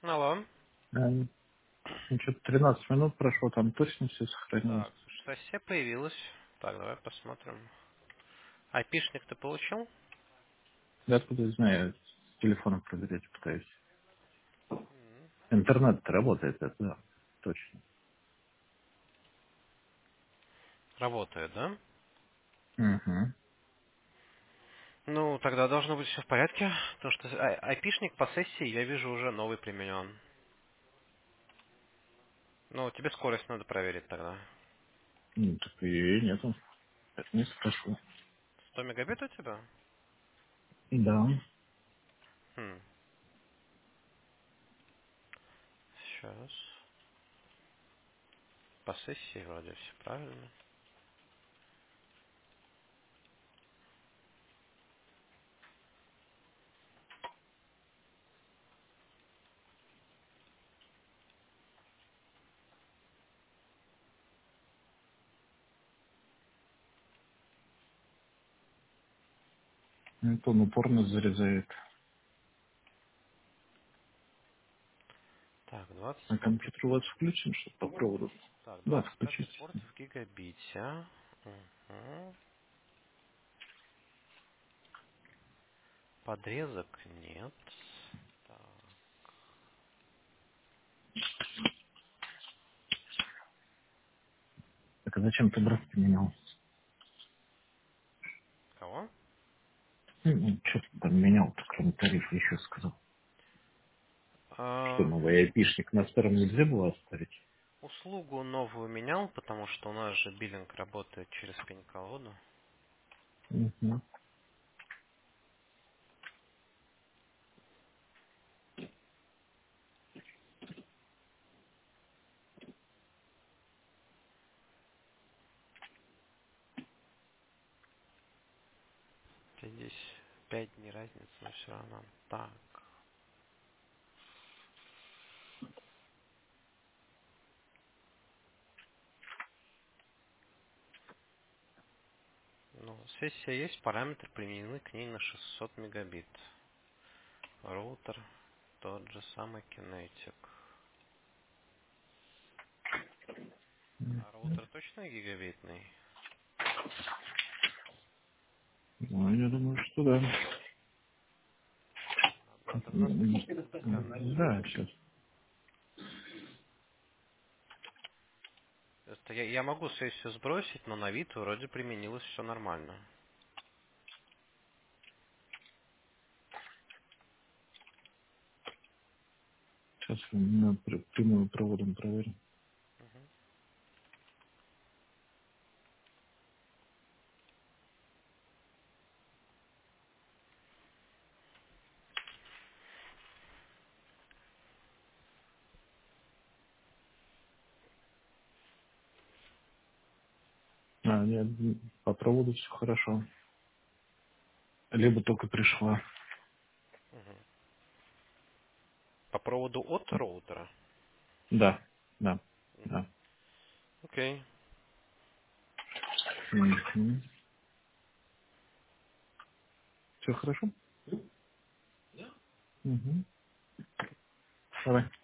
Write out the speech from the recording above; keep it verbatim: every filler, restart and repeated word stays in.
Алло. Эм, ну, что-то тринадцать минут прошло, там точно все сохранилось. Так, шасси появилось. Так, давай посмотрим. Айпишник ты получил? Я откуда я знаю, я с телефона проверять пытаюсь. Интернет работает, это да, точно. Работает, да? Угу. Ну, тогда должно быть все в порядке, потому что ай- айпишник по сессии я вижу уже новый применен. Ну, тебе скорость надо проверить тогда. Ну, так и нету. Это не спрашиваю. сто мегабит у тебя? Да. Хм, сейчас. По сессии вроде все правильно. Это он упорно зарезает. Так, двадцать А портов. компьютер у вас включен, что по проводу? Так, Да, двадцать пятый включите. порт в гигабите. Мгм. Подрезок нет. Так, Так а зачем ты брат поменял? кого? Ну, что ты там менял, ты кроме тарифа еще сказал. Что А, новый айпишник на старом нельзя было оставить? услугу новую менял, потому что у нас же биллинг работает через пень-колоду. Угу. Здесь пять дней разницы, но все равно. Так, ну, сессия есть, параметры применены к ней на шестьсот мегабит. Роутер тот же самый Kinetic. А роутер точно гигабитный? Ну, я думаю, что да. Надо, надо М, глянуть. Да, сейчас. Это я, я могу сессию сбросить, но на вид вроде применилось все нормально. Сейчас на пр- прямую проводом проверим. А, нет, по проводу все хорошо. Либо только пришла. Мгм. По проводу от роутера? Да, да, Мгм. да. Окей. Все хорошо? Угу. Давай.